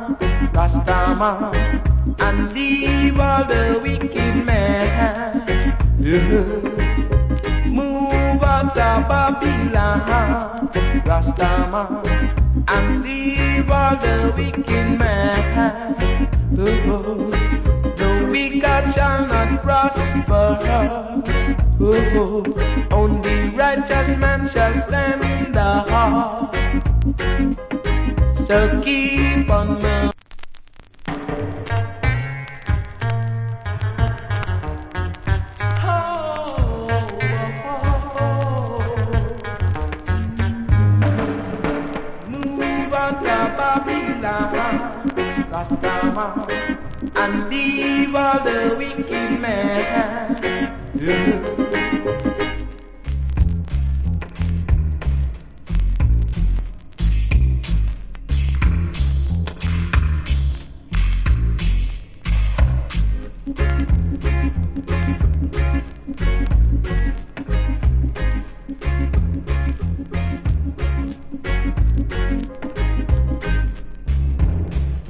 Rastaman, and leave all the wicked men. Move out of Babylon, Rastaman, and leave all the wicked men. The wicked shall not prosper. Only righteous man shall stand. So keep on moving. Move out of Babylon, Rastaman, and leave all the wicked men.